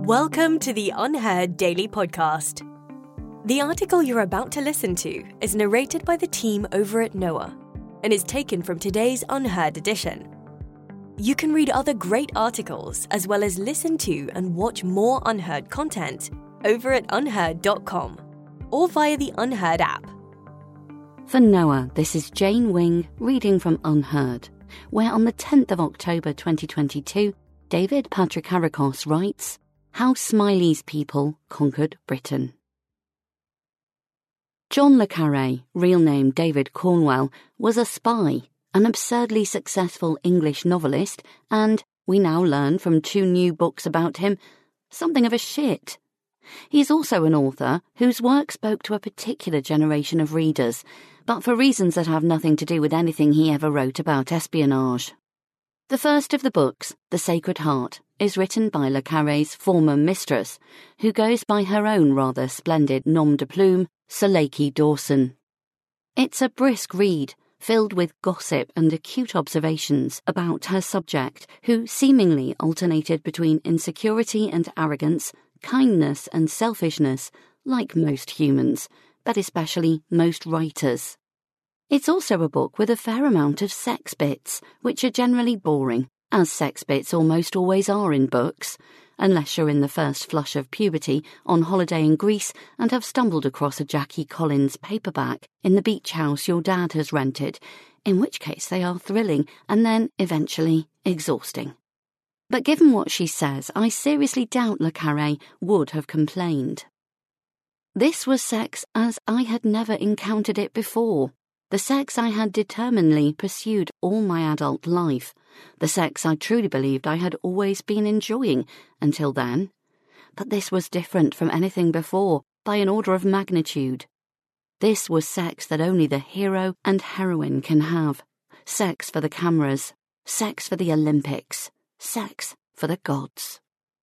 Welcome to the Unheard Daily Podcast. The article you're about to listen to is narrated by the team over at Noah and is taken from today's Unheard edition. You can read other great articles as well as listen to and watch more Unheard content over at unheard.com or via the Unheard app. For Noah, this is Jane Wing reading from Unheard, where on the 10th of October 2022, David Patrikarakos writes, How Smiley's People Conquered Britain. John le Carré, real name David Cornwell, was a spy, an absurdly successful English novelist, and, we now learn from 2 new books about him, something of a shit. He is also an author whose work spoke to a particular generation of readers, but for reasons that have nothing to do with anything he ever wrote about espionage. The first of the books, The Sacred Heart, is written by le Carré's former mistress, who goes by her own rather splendid nom de plume, Sir Lakey Dawson. It's a brisk read, filled with gossip and acute observations about her subject, who seemingly alternated between insecurity and arrogance, kindness and selfishness, like most humans, but especially most writers. It's also a book with a fair amount of sex bits, which are generally boring, as sex bits almost always are in books, unless you're in the first flush of puberty on holiday in Greece and have stumbled across a Jackie Collins paperback in the beach house your dad has rented, in which case they are thrilling and then, eventually, exhausting. But given what she says, I seriously doubt le Carré would have complained. This was sex as I had never encountered it before. The sex I had determinedly pursued all my adult life. The sex I truly believed I had always been enjoying until then. But this was different from anything before, by an order of magnitude. This was sex that only the hero and heroine can have. Sex for the cameras. Sex for the Olympics. Sex for the gods.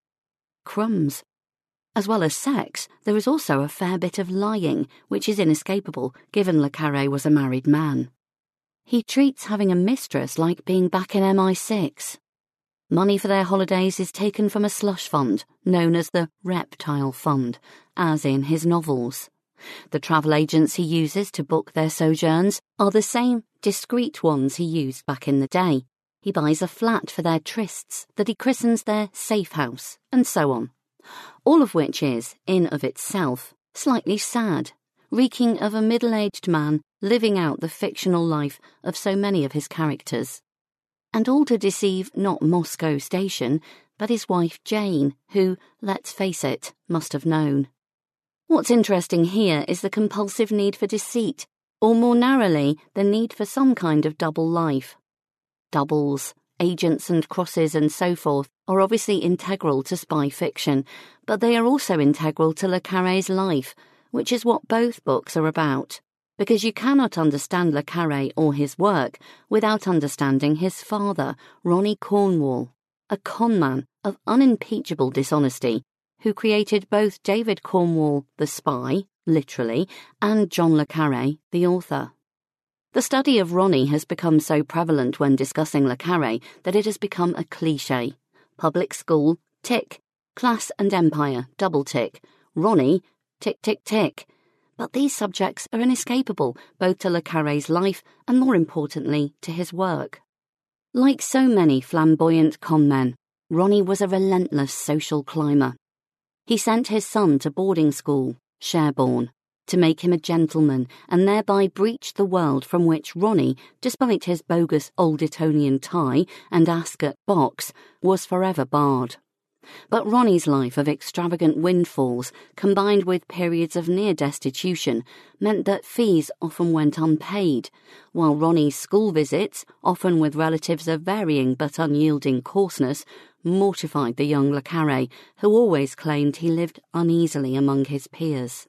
Crumbs. As well as sex, there is also a fair bit of lying, which is inescapable, given le Carré was a married man. He treats having a mistress like being back in MI6. Money for their holidays is taken from a slush fund, known as the Reptile Fund, as in his novels. The travel agents he uses to book their sojourns are the same discreet ones he used back in the day. He buys a flat for their trysts that he christens their safe house, and so on. All of which is, in of itself, slightly sad, reeking of a middle-aged man living out the fictional life of so many of his characters. And all to deceive not Moscow Station, but his wife Jane, who, let's face it, must have known. What's interesting here is the compulsive need for deceit, or more narrowly, the need for some kind of double life. Doubles, agents and crosses and so forth are obviously integral to spy fiction, but they are also integral to le Carré's life, which is what both books are about, because you cannot understand le Carré or his work without understanding his father, Ronnie Cornwall, a conman of unimpeachable dishonesty, who created both David Cornwall, the spy, literally, and John le Carré, the author. The study of Ronnie has become so prevalent when discussing le Carré that it has become a cliché. Public school, tick. Class and empire, double tick. Ronnie, tick, tick, tick. But these subjects are inescapable, both to le Carré's life and, more importantly, to his work. Like so many flamboyant conmen, Ronnie was a relentless social climber. He sent his son to boarding school, Sherborne, to make him a gentleman, and thereby breached the world from which Ronnie, despite his bogus Old Etonian tie and Ascot box, was forever barred. But Ronnie's life of extravagant windfalls, combined with periods of near destitution, meant that fees often went unpaid, while Ronnie's school visits, often with relatives of varying but unyielding coarseness, mortified the young le Carré, who always claimed he lived uneasily among his peers.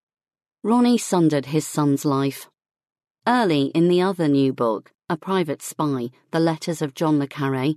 Ronnie sundered his son's life. Early in the other new book, A Private Spy, The Letters of John le Carré,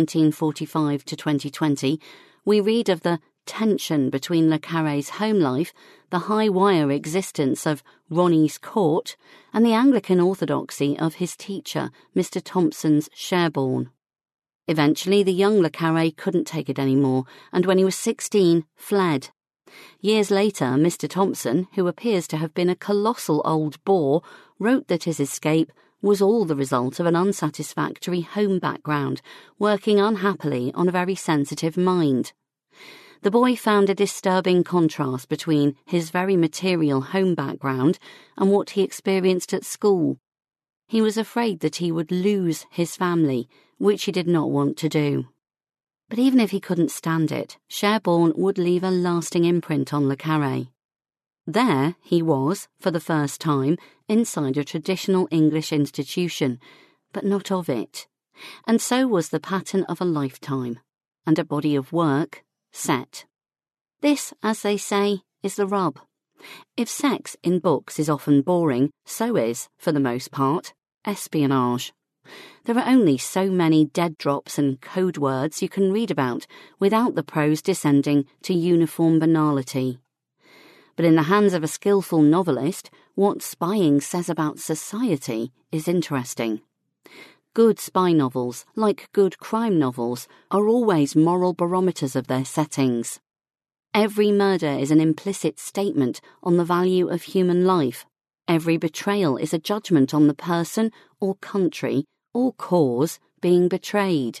1945 to 2020, we read of the tension between le Carré's home life, the high-wire existence of Ronnie's court, and the Anglican orthodoxy of his teacher, Mr. Thompson's Sherborne. Eventually, the young le Carré couldn't take it anymore, and when he was 16, fled. Years later, Mr. Thompson, who appears to have been a colossal old bore, wrote that his escape was all the result of an unsatisfactory home background, working unhappily on a very sensitive mind. The boy found a disturbing contrast between his very material home background and what he experienced at school. He was afraid that he would lose his family, which he did not want to do. But even if he couldn't stand it, Sherborne would leave a lasting imprint on le Carré. There he was, for the first time, inside a traditional English institution, but not of it. And so was the pattern of a lifetime, and a body of work set. This, as they say, is the rub. If sex in books is often boring, so is, for the most part, espionage. There are only so many dead drops and code words you can read about without the prose descending to uniform banality. But in the hands of a skillful novelist, what spying says about society is interesting. Good spy novels, like good crime novels, are always moral barometers of their settings. Every murder is an implicit statement on the value of human life. Every betrayal is a judgment on the person or country or cause being betrayed.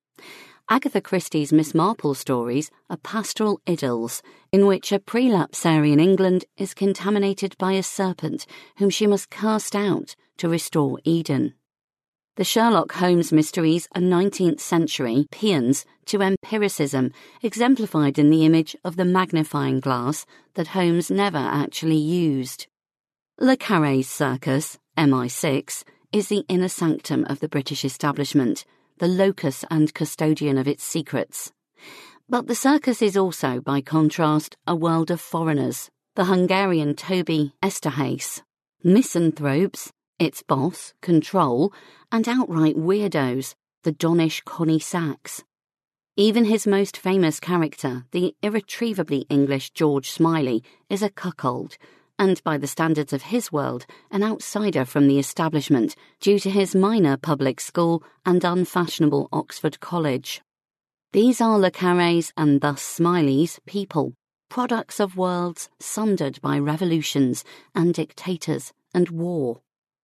Agatha Christie's Miss Marple stories are pastoral idylls in which a prelapsarian England is contaminated by a serpent whom she must cast out to restore Eden. The Sherlock Holmes mysteries are 19th century paeans to empiricism, exemplified in the image of the magnifying glass that Holmes never actually used. Le Carré's circus, MI6, is the inner sanctum of the British establishment, the locus and custodian of its secrets. But the circus is also, by contrast, a world of foreigners, the Hungarian Toby Esterhazy, misanthropes, its boss, Control, and outright weirdos, the Donish Connie Sachs. Even his most famous character, the irretrievably English George Smiley, is a cuckold, and by the standards of his world, an outsider from the establishment due to his minor public school and unfashionable Oxford College. These are le Carré's and thus Smiley's people, products of worlds sundered by revolutions and dictators and war.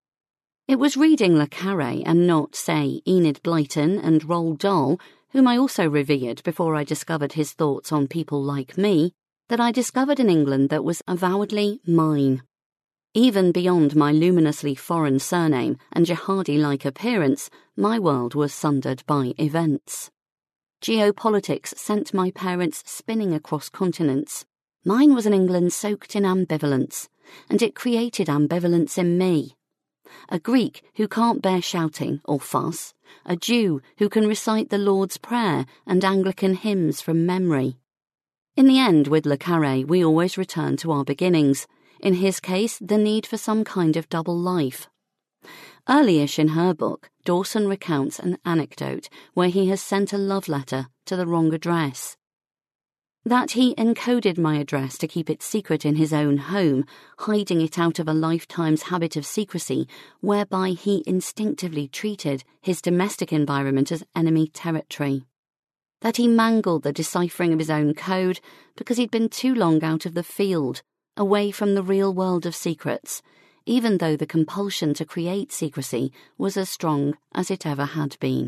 It was reading le Carré and not, say, Enid Blyton and Roald Dahl, whom I also revered before I discovered his thoughts on people like me, that I discovered an England that was avowedly mine. Even beyond my luminously foreign surname and jihadi-like appearance, my world was sundered by events. Geopolitics sent my parents spinning across continents. Mine was an England soaked in ambivalence, and it created ambivalence in me. A Greek who can't bear shouting or fuss, a Jew who can recite the Lord's Prayer and Anglican hymns from memory. In the end, with le Carré, we always return to our beginnings, in his case, the need for some kind of double life. Early-ish in her book, Dawson recounts an anecdote where he has sent a love letter to the wrong address. That he encoded my address to keep it secret in his own home, hiding it out of a lifetime's habit of secrecy, whereby he instinctively treated his domestic environment as enemy territory. That he mangled the deciphering of his own code because he'd been too long out of the field, away from the real world of secrets, even though the compulsion to create secrecy was as strong as it ever had been.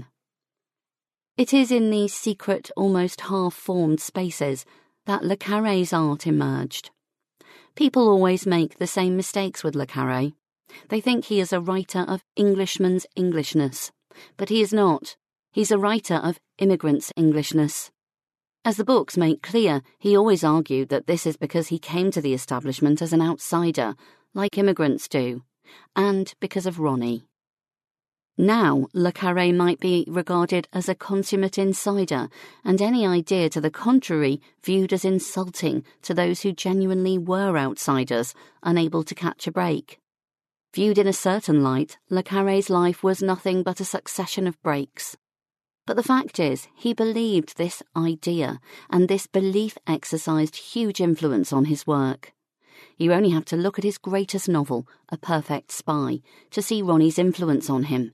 It is in these secret, almost half-formed spaces that le Carré's art emerged. People always make the same mistakes with le Carré. They think he is a writer of Englishman's Englishness, but he is not. He's a writer of immigrants' Englishness. As the books make clear, he always argued that this is because he came to the establishment as an outsider, like immigrants do, and because of Ronnie. Now, le Carré might be regarded as a consummate insider, and any idea to the contrary viewed as insulting to those who genuinely were outsiders, unable to catch a break. Viewed in a certain light, le Carré's life was nothing but a succession of breaks. But the fact is, he believed this idea, and this belief exercised huge influence on his work. You only have to look at his greatest novel, A Perfect Spy, to see Ronnie's influence on him,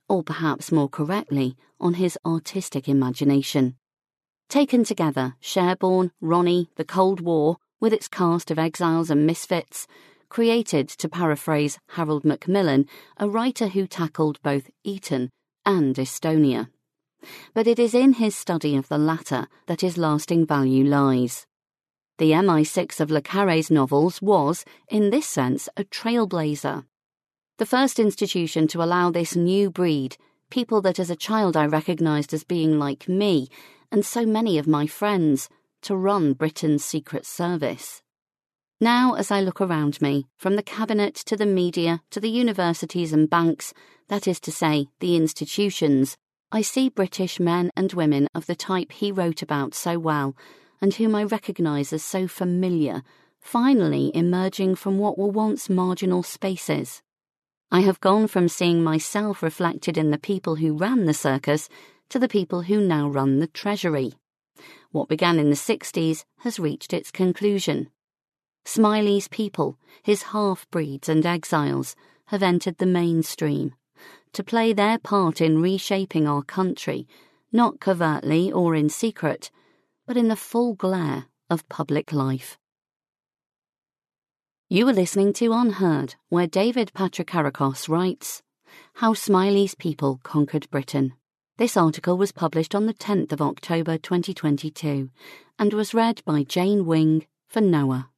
or perhaps more correctly, on his artistic imagination. Taken together, Sherborne, Ronnie, the Cold War, with its cast of exiles and misfits, created, to paraphrase Harold Macmillan, a writer who tackled both Eton and Estonia. But it is in his study of the latter that his lasting value lies. The MI6 of Le Carré's novels was, in this sense, a trailblazer. The first institution to allow this new breed, people that as a child I recognised as being like me, and so many of my friends, to run Britain's Secret Service. Now, as I look around me, from the cabinet to the media to the universities and banks, that is to say, the institutions, I see British men and women of the type he wrote about so well, and whom I recognise as so familiar, finally emerging from what were once marginal spaces. I have gone from seeing myself reflected in the people who ran the circus to the people who now run the Treasury. What began in the 60s has reached its conclusion. Smiley's people, his half-breeds and exiles, have entered the mainstream, to play their part in reshaping our country, not covertly or in secret, but in the full glare of public life. You are listening to Unheard, where David Patrikarakos writes, How Smiley's People Conquered Britain. This article was published on the 10th of October 2022 and was read by Jane Wing for Noah.